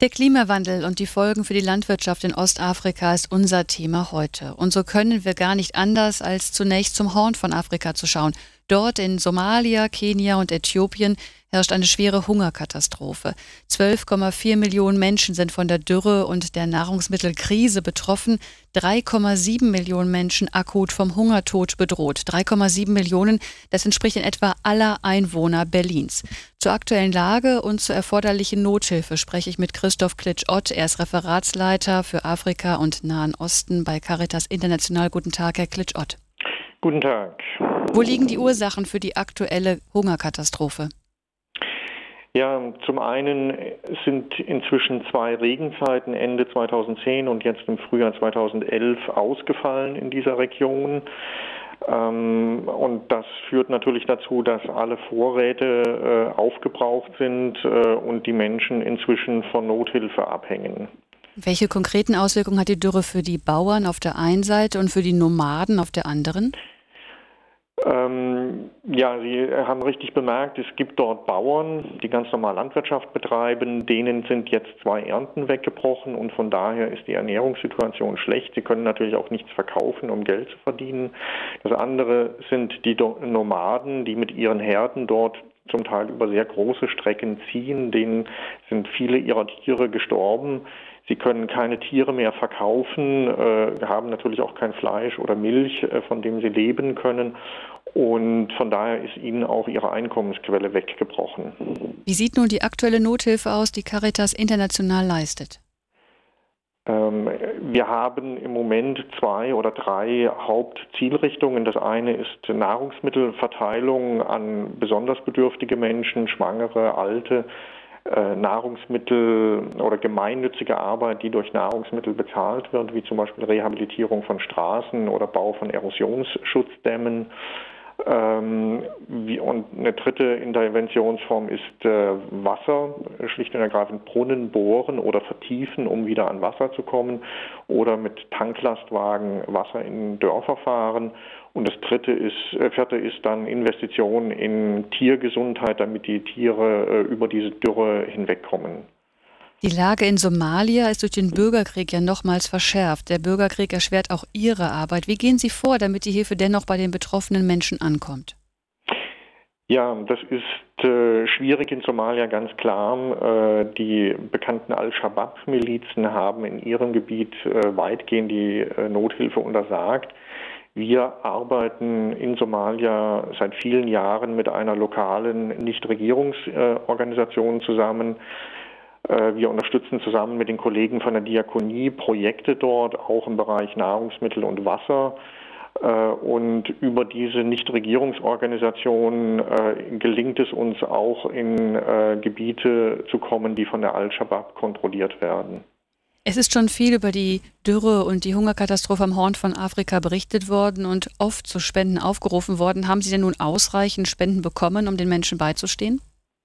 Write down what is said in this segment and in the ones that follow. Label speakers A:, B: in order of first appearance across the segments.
A: Der Klimawandel und die Folgen für die Landwirtschaft in Ostafrika ist unser Thema heute. Und so können wir gar nicht anders, als zunächst zum Horn von Afrika zu schauen. Dort in Somalia, Kenia und Äthiopien herrscht eine schwere Hungerkatastrophe. 12,4 Millionen Menschen sind von der Dürre und der Nahrungsmittelkrise betroffen. 3,7 Millionen Menschen akut vom Hungertod bedroht. 3,7 Millionen, das entspricht in etwa aller Einwohner Berlins. Zur aktuellen Lage und zur erforderlichen Nothilfe spreche ich mit Christoph Klitsch-Ott. Er ist Referatsleiter für Afrika und Nahen Osten bei Caritas International. Guten Tag, Herr Klitsch-Ott.
B: Guten Tag.
A: Wo liegen die Ursachen für die aktuelle Hungerkatastrophe?
B: Ja, zum einen sind inzwischen 2 Regenzeiten Ende 2010 und jetzt im Frühjahr 2011 ausgefallen in dieser Region. Und das führt natürlich dazu, dass alle Vorräte aufgebraucht sind und die Menschen inzwischen von Nothilfe abhängen.
A: Welche konkreten Auswirkungen hat die Dürre für die Bauern auf der einen Seite und für die Nomaden auf der anderen?
B: Ja, Sie haben richtig bemerkt, es gibt dort Bauern, die ganz normal Landwirtschaft betreiben. Denen sind jetzt 2 Ernten weggebrochen und von daher ist die Ernährungssituation schlecht. Sie können natürlich auch nichts verkaufen, um Geld zu verdienen. Das andere sind die Nomaden, die mit ihren Herden dort zum Teil über sehr große Strecken ziehen. Denen sind viele ihrer Tiere gestorben. Sie können keine Tiere mehr verkaufen, haben natürlich auch kein Fleisch oder Milch, von dem sie leben können. Und von daher ist ihnen auch ihre Einkommensquelle weggebrochen.
A: Wie sieht nun die aktuelle Nothilfe aus, die Caritas International leistet?
B: Wir haben im Moment 2 oder 3 Hauptzielrichtungen. Das eine ist Nahrungsmittelverteilung an besonders bedürftige Menschen, Schwangere, Alte, Nahrungsmittel oder gemeinnützige Arbeit, die durch Nahrungsmittel bezahlt wird, wie zum Beispiel Rehabilitierung von Straßen oder Bau von Erosionsschutzdämmen. Und eine dritte Interventionsform ist Wasser, schlicht und ergreifend Brunnen bohren oder vertiefen, um wieder an Wasser zu kommen, oder mit Tanklastwagen Wasser in Dörfer fahren. Und das vierte ist dann Investitionen in Tiergesundheit, damit die Tiere über diese Dürre hinwegkommen.
A: Die Lage in Somalia ist durch den Bürgerkrieg ja nochmals verschärft. Der Bürgerkrieg erschwert auch Ihre Arbeit. Wie gehen Sie vor, damit die Hilfe dennoch bei den betroffenen Menschen ankommt?
B: Ja, das ist schwierig in Somalia, ganz klar. Die bekannten Al-Shabaab-Milizen haben in ihrem Gebiet weitgehend die Nothilfe untersagt. Wir arbeiten in Somalia seit vielen Jahren mit einer lokalen Nichtregierungsorganisation zusammen. Wir unterstützen zusammen mit den Kollegen von der Diakonie Projekte dort, auch im Bereich Nahrungsmittel und Wasser. Und über diese Nichtregierungsorganisation gelingt es uns auch in Gebiete zu kommen, die von der Al-Shabaab kontrolliert werden.
A: Es ist schon viel über die Dürre und die Hungerkatastrophe am Horn von Afrika berichtet worden und oft zu Spenden aufgerufen worden. Haben Sie denn nun ausreichend Spenden bekommen, um den Menschen beizustehen?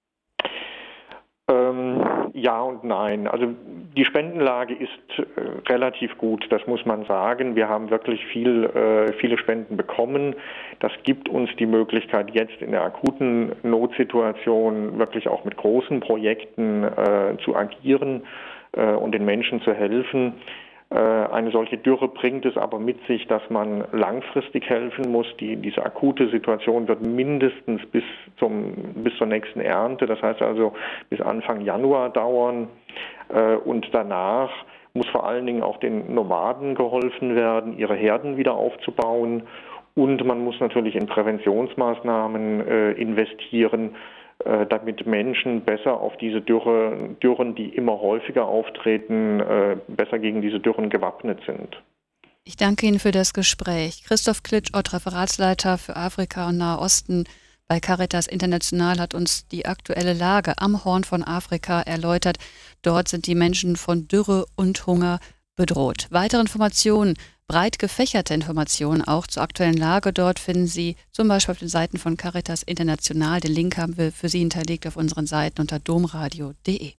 B: Ja und nein. Also die Spendenlage ist relativ gut, das muss man sagen. Wir haben wirklich viele Spenden bekommen. Das gibt uns die Möglichkeit, jetzt in der akuten Notsituation wirklich auch mit großen Projekten zu agieren und den Menschen zu helfen. Eine solche Dürre bringt es aber mit sich, dass man langfristig helfen muss. Diese akute Situation wird mindestens bis zur nächsten Ernte, das heißt also bis Anfang Januar dauern. Und danach muss vor allen Dingen auch den Nomaden geholfen werden, ihre Herden wieder aufzubauen. Und man muss natürlich in Präventionsmaßnahmen investieren, damit Menschen besser auf diese Dürren, die immer häufiger auftreten, besser gegen diese Dürren gewappnet sind.
A: Ich danke Ihnen für das Gespräch. Christoph Klitsch-Ott, Referatsleiter für Afrika und Nahe Osten bei Caritas International, hat uns die aktuelle Lage am Horn von Afrika erläutert. Dort sind die Menschen von Dürre und Hunger bedroht. Weitere Informationen, breit gefächerte Informationen auch zur aktuellen Lage dort finden Sie zum Beispiel auf den Seiten von Caritas International. Den Link haben wir für Sie hinterlegt auf unseren Seiten unter domradio.de.